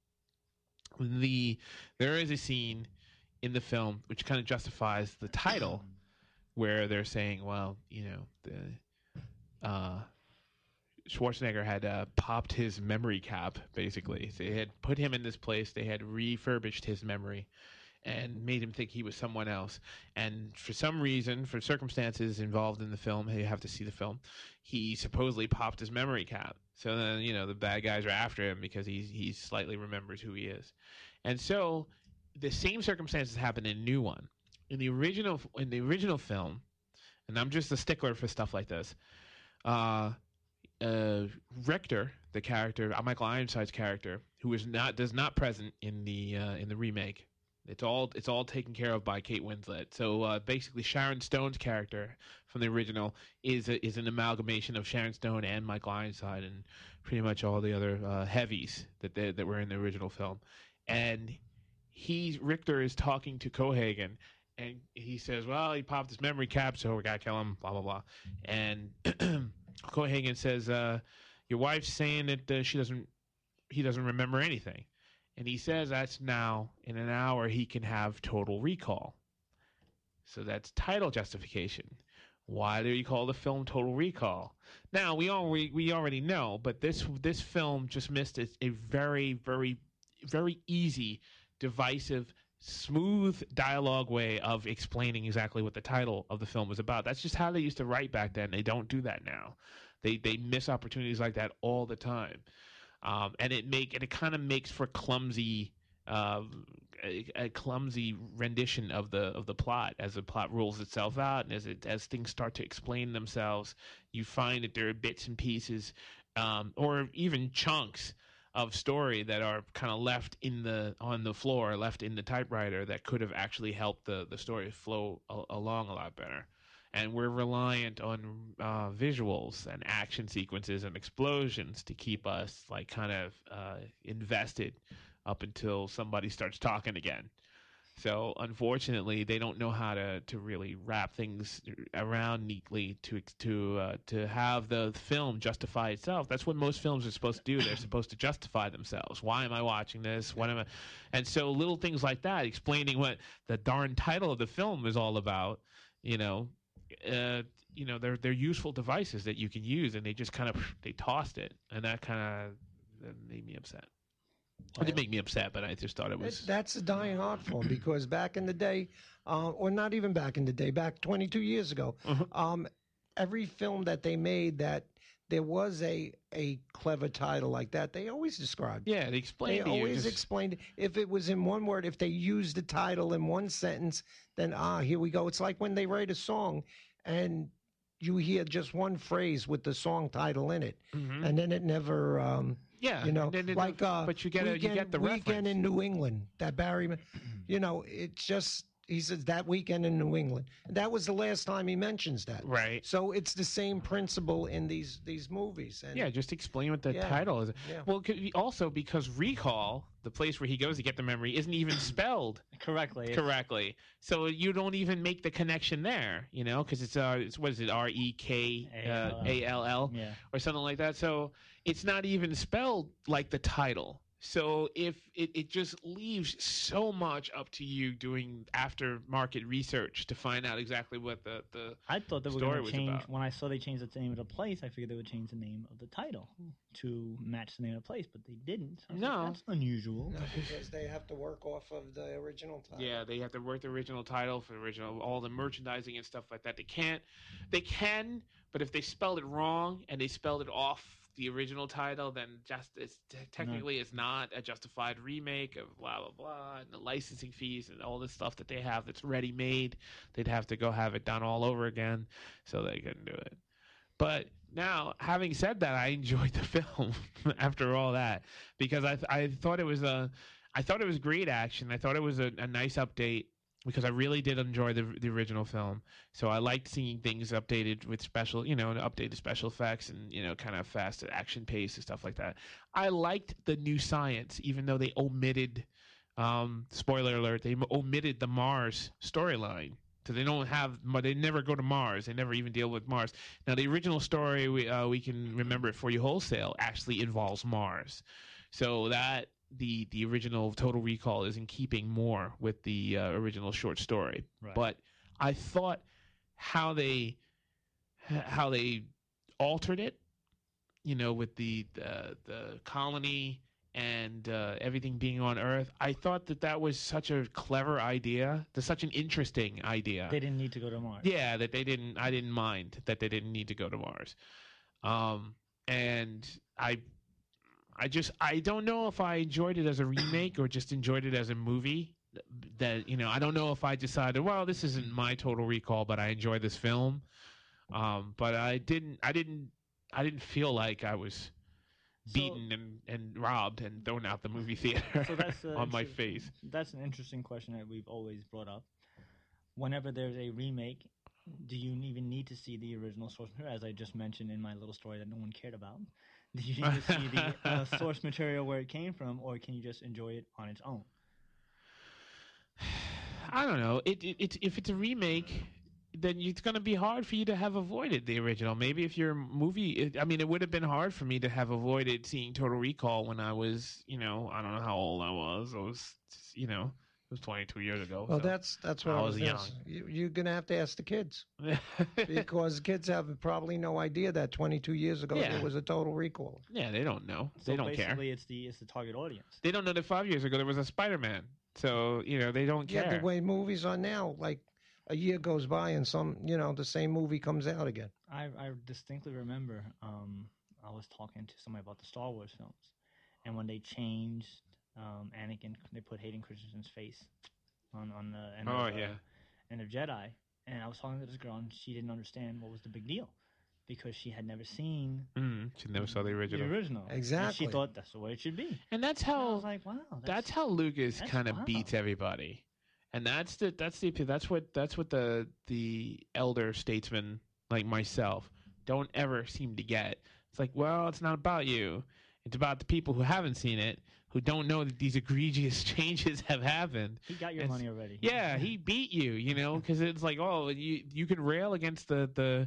There is a scene in the film which kind of justifies the title, where they're saying, well, Schwarzenegger had popped his memory cap. Basically, they had put him in this place. They had refurbished his memory and made him think he was someone else. And for some reason, for circumstances involved in the film, you have to see the film, he supposedly popped his memory cap. So then, the bad guys are after him because he slightly remembers who he is. And so the same circumstances happen in a new one. In the original film, and I'm just a stickler for stuff like this, Richter, the character, Michael Ironside's character, who is not present in the remake. It's all taken care of by Kate Winslet. So basically, Sharon Stone's character from the original is an amalgamation of Sharon Stone and Michael Ironside and pretty much all the other heavies that were in the original film. And Richter is talking to Cohagen, and he says, "Well, he popped his memory cap, so we gotta kill him." Blah blah blah. And Cohagen says, "Your wife's saying that he doesn't remember anything." And he says that's now, in an hour, he can have total recall. So that's title justification. Why do you call the film Total Recall? Now we already know, but this film just missed a very, very, very easy, divisive, smooth dialogue way of explaining exactly what the title of the film was about. That's just how they used to write back then. They don't do that now. They miss opportunities like that all the time, and it kind of makes for clumsy. A clumsy rendition of the plot as the plot rolls itself out, and as things start to explain themselves, you find that there are bits and pieces, or even chunks of story that are kind of left on the floor, left in the typewriter, that could have actually helped the story flow along a lot better. And we're reliant on visuals and action sequences and explosions to keep us like kind of invested up until somebody starts talking again. So unfortunately, they don't know how to really wrap things around neatly to have the film justify itself. That's what most films are supposed to do. They're supposed to justify themselves. Why am I watching this? What am I? And so little things like that, explaining what the darn title of the film is all about, they're useful devices that you can use, and they just kind of they tossed it, and that kind of made me upset. It didn't make me upset, but I just thought it was... That's a dying art form, because back in the day, or not even back in the day, back 22 years ago, every film that they made that there was a clever title like that, they always described. Yeah, they explained it. They always explained it. If it was in one word, if they used the title in one sentence, then, here we go. It's like when they write a song and you hear just one phrase with the song title in it, and then it never... but you get the reference. Weekend in New England, that Barry, it's just, he says that weekend in New England. That was the last time he mentions that. Right. So it's the same principle in these movies. And just explain what the title is. Yeah. Well, also because Recall, the place where he goes to get the memory, isn't even spelled correctly. So you don't even make the connection there, because it's what is it, REKALL, or something like that. So it's not even spelled like the title. So if it just leaves so much up to you doing aftermarket research to find out exactly what the I thought they were going to change about. When I saw they changed the name of the place, I figured they would change the name of the title to match the name of the place, but they didn't. So no, that's unusual. No, because they have to work off of the original title. Yeah, they have to work the original title for all the merchandising and stuff like that. They can, but if they spelled it wrong and they spelled it off the original title, then technically it's not a justified remake of blah blah blah, and the licensing fees and all this stuff that they have that's ready made, they'd have to go have it done all over again, so they couldn't do it. But now, having said that, I enjoyed the film after all that, because I thought it was great action. I thought it was a nice update, because I really did enjoy the original film. So I liked seeing things updated with updated special effects and, kind of fast action pace and stuff like that. I liked the new science, even though they omitted, spoiler alert, they omitted the Mars storyline. So they never go to Mars. They never even deal with Mars. Now, the original story, we can remember it for you wholesale, actually involves Mars. So that... The original Total Recall is in keeping more with the original short story, right. But I thought how they altered it, with the colony and everything being on Earth. I thought that was such a clever idea, such an interesting idea. They didn't need to go to Mars. Yeah, that they didn't. I didn't mind that they didn't need to go to Mars, and I don't know if I enjoyed it as a remake or just enjoyed it as a movie. That I don't know if I decided, well, this isn't my Total Recall, but I enjoy this film. But I didn't feel like I was beaten and robbed and thrown out the movie theater on my face. That's an interesting question that we've always brought up. Whenever there's a remake, do you even need to see the original source material, as I just mentioned in my little story that no one cared about? Do you need to see the source material where it came from, or can you just enjoy it on its own? I don't know. If it's a remake, then it's going to be hard for you to have avoided the original. Maybe if you're a movie... it would have been hard for me to have avoided seeing Total Recall when I was, I don't know how old I was. I was, was 22 years ago. Well, so that's what I was young. You're going to have to ask the kids. Because kids have probably no idea that 22 years ago there was a total recall. Yeah, they don't know. So they don't care. Basically, it's the target audience. They don't know that 5 years ago there was a Spider-Man. So, they don't care. Yeah, the way movies are now, like a year goes by and the same movie comes out again. I distinctly remember I was talking to somebody about the Star Wars films. And when they changed Anakin, they put Hayden Christensen's face on the end of Jedi. And I was talking to this girl, and she didn't understand what was the big deal because she had never seen. She never saw the original. Exactly. And she thought that's the way it should be. And that's how. And I was like, wow. That's how Lucas kind of beats everybody. And that's what the elder statesmen like myself don't ever seem to get. It's like, well, it's not about you. It's about the people who haven't seen it, who don't know that these egregious changes have happened. He got your money already. Yeah, he beat you, because it's like, oh, you can rail against the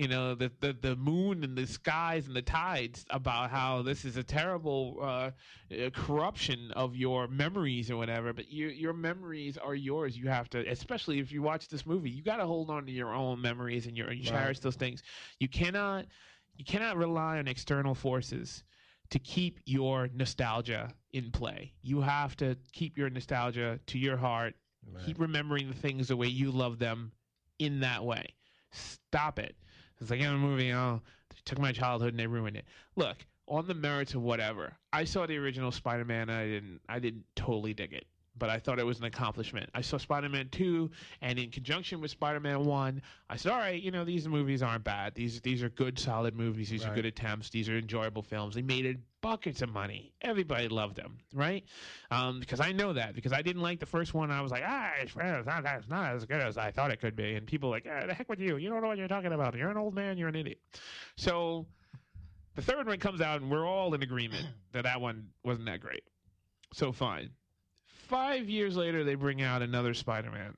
moon and the skies and the tides about how this is a terrible corruption of your memories or whatever, but your memories are yours. You have to, especially if you watch this movie, you got to hold on to your own memories and you cherish those things. You cannot rely on external forces to keep your nostalgia in play. You have to keep your nostalgia to your heart. Right. Keep remembering the things the way you love them in that way. Stop it. It's like in a movie, they took my childhood and they ruined it. Look, on the merits of whatever, I saw the original Spider-Man. I didn't totally dig it, but I thought it was an accomplishment. I saw Spider-Man 2, and in conjunction with Spider-Man 1, I said, all right, these movies aren't bad. These are good, solid movies. These are good attempts. These are enjoyable films. They made it buckets of money. Everybody loved them, right? Because I know that. Because I didn't like the first one. I was like, it's not as good as I thought it could be. And people were like, the heck with you. You don't know what you're talking about. You're an old man. You're an idiot. So the third one comes out, and we're all in agreement that one wasn't that great. So fine. 5 years later, they bring out another Spider-Man.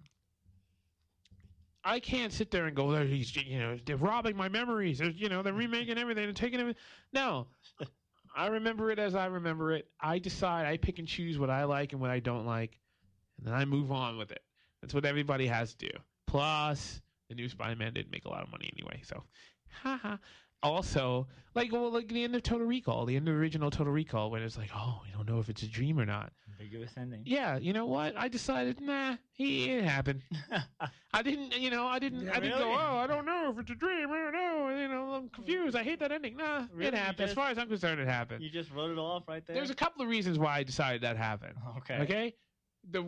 I can't sit there and go, they're robbing my memories. They're remaking everything and taking everything. No, I remember it as I remember it. I pick and choose what I like and what I don't like, and then I move on with it. That's what everybody has to do. Plus, the new Spider-Man didn't make a lot of money anyway, so haha. Also, like the end of Total Recall, the end of the original Total Recall, when it's like, oh, we don't know if it's a dream or not. Ambiguous ending. Yeah, you know what? I decided, it happened. I didn't go, oh, I don't know if it's a dream. I don't know. I'm confused. I hate that ending. Nah, really? It happened. As far as I'm concerned, it happened. You just wrote it off right there? There's a couple of reasons why I decided that happened. Okay? The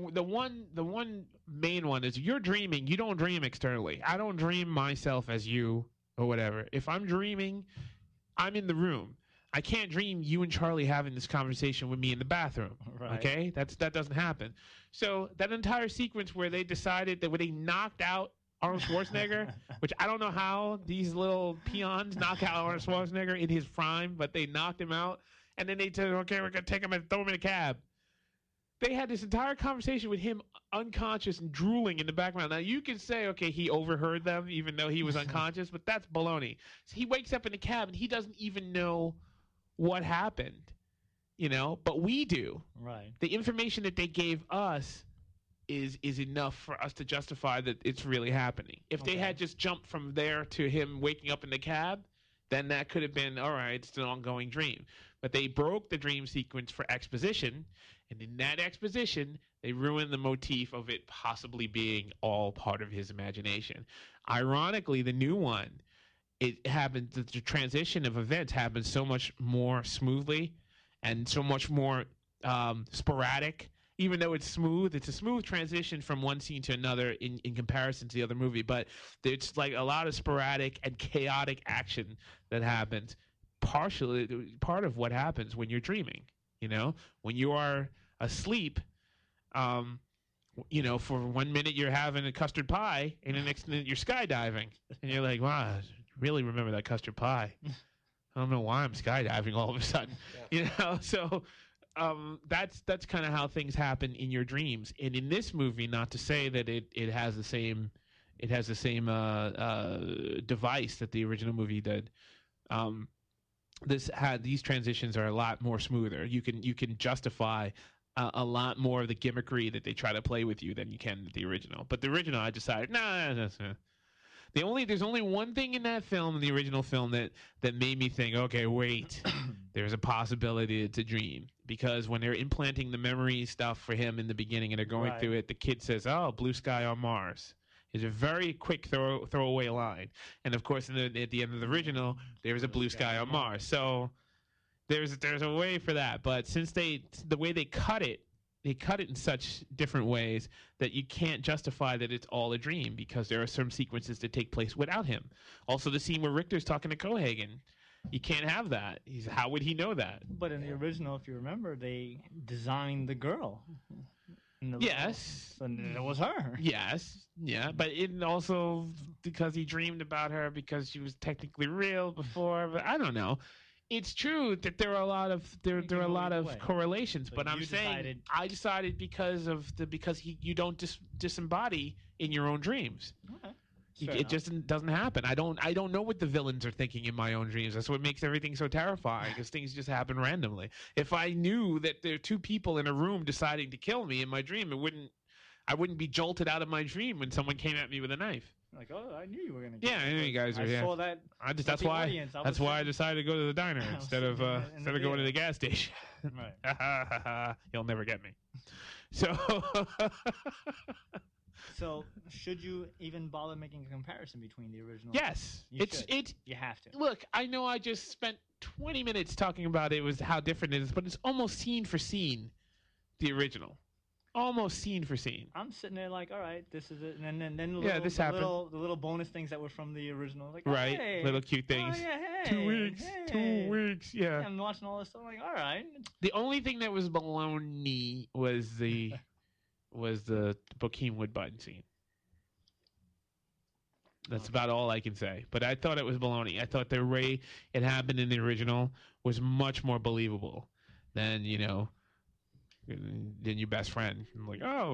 one main one is you're dreaming. You don't dream externally. I don't dream myself as you or whatever. If I'm dreaming, I'm in the room. I can't dream you and Charlie having this conversation with me in the bathroom. Right. Okay? That doesn't happen. So that entire sequence where they decided that when they knocked out Arnold Schwarzenegger, which I don't know how these little peons knock out Arnold Schwarzenegger in his prime, but they knocked him out, and then they said, okay, we're going to take him and throw him in a cab. They had this entire conversation with him unconscious and drooling in the background. Now, you can say, okay, he overheard them even though he was unconscious, but that's baloney. So he wakes up in the cab, and he doesn't even know what happened, but we do. Right. The information that they gave us is enough for us to justify that it's really happening. If they had just jumped from there to him waking up in the cab, then that could have been, all right, it's an ongoing dream. But they broke the dream sequence for exposition, and in that exposition, they ruined the motif of it possibly being all part of his imagination. Ironically, the new one, it happens, the transition of events happens so much more smoothly and so much more sporadic. Even though it's smooth, it's a smooth transition from one scene to another in comparison to the other movie. But it's like a lot of sporadic and chaotic action that happens. Partially, part of what happens when you're dreaming. When you are asleep, for 1 minute you're having a custard pie, and the next minute you're skydiving, and you're like, wow, I really remember that custard pie. I don't know why I'm skydiving all of a sudden. So. That's kind of how things happen in your dreams. And in this movie, not to say that it has the same device that the original movie did. These transitions are a lot more smoother. You can justify a lot more of the gimmickry that they try to play with you than you can with the original. But the original, I decided, there's only one thing in that film, in the original film, that made me think, okay, wait, there's a possibility it's a dream. Because when they're implanting the memory stuff for him in the beginning and they're going through it, the kid says, "Oh, blue sky on Mars." It's a very quick throwaway line. And of course, at the end of the original, there's a blue sky on Mars. So there's a way for that. But since the way they cut it in such different ways that you can't justify that it's all a dream, because there are some sequences that take place without him. Also, the scene where Richter's talking to Cohagen. You can't have that. How would he know that? But in the original, if you remember, they designed the girl. Yes. And it was her. Yes. Yeah. But it also, because he dreamed about her because she was technically real before. But I don't know. It's true that there are a lot of correlations, but I'm saying I decided because you don't disembody in your own dreams. Okay. It just doesn't happen. I don't know what the villains are thinking in my own dreams. That's what makes everything so terrifying, because things just happen randomly. If I knew that there are two people in a room deciding to kill me in my dream, I wouldn't be jolted out of my dream when someone came at me with a knife. Like, oh, I knew you were gonna. Yeah, I knew you guys were. I saw that. That's why I decided to go to the diner instead of going to the gas station. Right. You'll never get me. So. So, should you even bother making a comparison between the original? Yes, you have to. Look, I know I just spent 20 minutes talking about it was how different it is, but it's almost scene for scene the original. Almost scene for scene. I'm sitting there like, all right, this is it, and then the little bonus things that were from the original, like, right, hey, little cute things. Oh, yeah, hey, 2 weeks, hey. 2 weeks, yeah. I'm watching all this stuff, like, all right. The only thing that was baloney was the Bokeem Woodbine scene. That's about all I can say. But I thought it was baloney. I thought the way it happened in the original was much more believable than your best friend. I'm like, oh,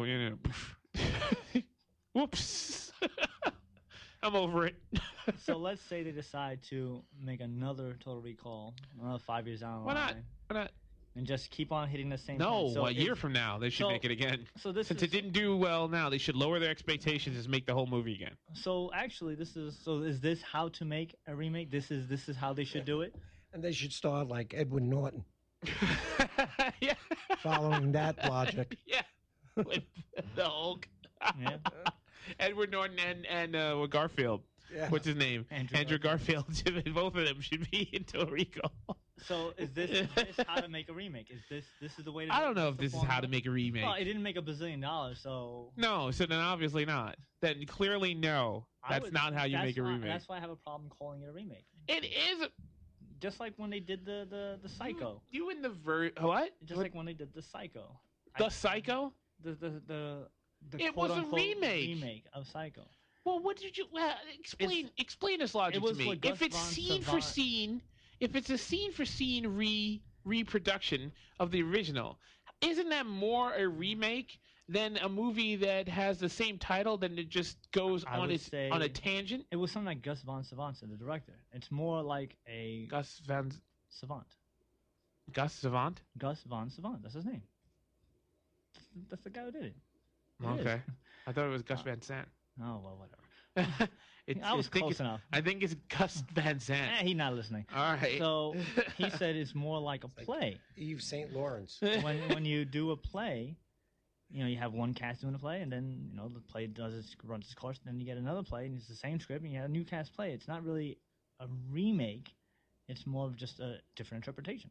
whoops. I'm over it. So let's say they decide to make another Total Recall 5 years down the line. Why not? And just keep on hitting the same. No, a year from now they should make it again. So since it didn't do well now, they should lower their expectations and make the whole movie again. So actually, is this how to make a remake? This is how they should do it. And they should start like Edward Norton. Yeah. Following that logic. Yeah. With the Hulk. Yeah. Edward Norton and Garfield. Yeah. What's his name? Andrew Garfield. Both of them should be in Total Recall. So is this how to make a remake? Is this is the way to? I don't know if this is how to make a remake. Well, it didn't make $1 billion, so. No, so then obviously not. Then clearly no. That's not how you make a remake. That's why I have a problem calling it a remake. It is. Just like when they did the Psycho. You in the what? Just like when they did the Psycho. The Psycho? The it was a remake of Psycho. Well, what did you explain this logic to me? If it's scene for scene, if it's a scene for scene reproduction of the original, isn't that more a remake than a movie that has the same title, then it just goes on a tangent? It was something like Gus Van Sant, the director. It's more like a Gus Van Savant. Gus Savant? Gus Van Sant. That's his name. That's the guy who did it. Okay. I thought it was Gus Van Sant. Oh, well, whatever. I was close enough. I think it's Gus Van Sant. He's not listening. All right. So he said it's more like a play. Yves St. Lawrence. When you do a play, you have one cast doing a play, and then the play runs its course, and then you get another play, and it's the same script, and you have a new cast play. It's not really a remake. It's more of just a different interpretation.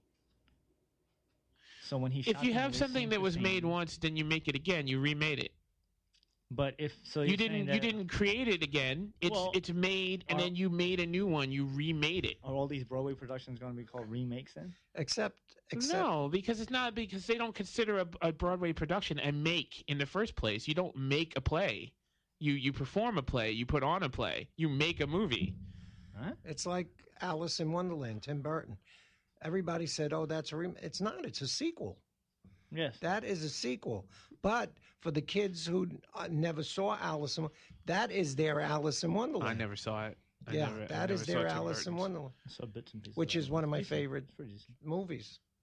So when if you have something that was made once, then you make it again. You remade it. But if so, you didn't create it again. It's made, and then you made a new one. You remade it. Are all these Broadway productions going to be called remakes then? Except no, because it's not, because they don't consider a Broadway production a make in the first place. You don't make a play. You perform a play. You put on a play. You make a movie. Huh? It's like Alice in Wonderland, Tim Burton. Everybody said, "Oh, that's a remake." It's not. It's a sequel. Yes, that is a sequel. But for the kids who never saw Alice in, that is their Alice in Wonderland. I never saw it. That is their Alice in Wonderland. I saw bits and pieces. Which is one of my favorite movies.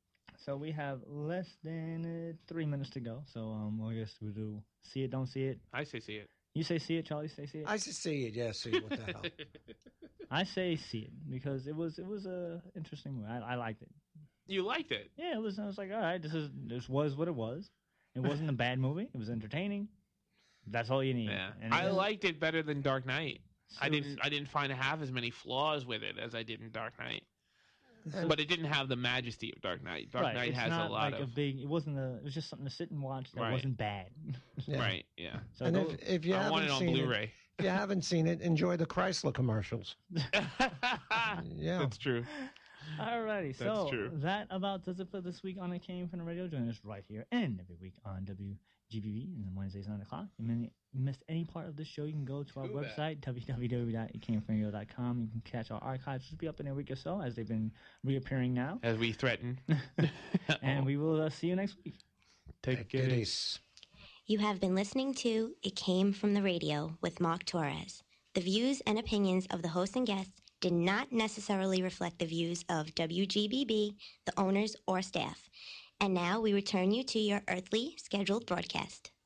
So we have less than 3 minutes to go. So I guess we'll do see it, don't see it. I say see it. You say see it, Charlie. Say see it. I say see it. Yeah, see it. What the hell? I say see it because it was a interesting movie. I liked it. You liked it? Yeah, it was. I was like, all right, this was what it was. It wasn't a bad movie. It was entertaining. That's all you need. Yeah, I liked it better than Dark Knight. I didn't find half as many flaws with it as I did in Dark Knight. But it didn't have the majesty of Dark Knight. Dark Knight has a lot of. It wasn't it was just something to sit and watch that wasn't bad. Yeah. Right. Yeah. So and if you I want it on Blu-ray. If you haven't seen it, enjoy the Chrysler commercials. Yeah, that's true. Alrighty, so that about does it for this week on It Came From the Radio. Join us right here and every week on WGBV and Wednesdays 9 o'clock. If you missed any part of this show, you can go to our website, www.itcamefromradio.com. You can catch our archives. It'll be up in a week or so, as they've been reappearing now. As we threaten. And we will see you next week. Take it easy. You have been listening to It Came From the Radio with Mark Torres. The views and opinions of the host and guests did not necessarily reflect the views of WGBB, the owners, or staff. And now we return you to your earthly scheduled broadcast.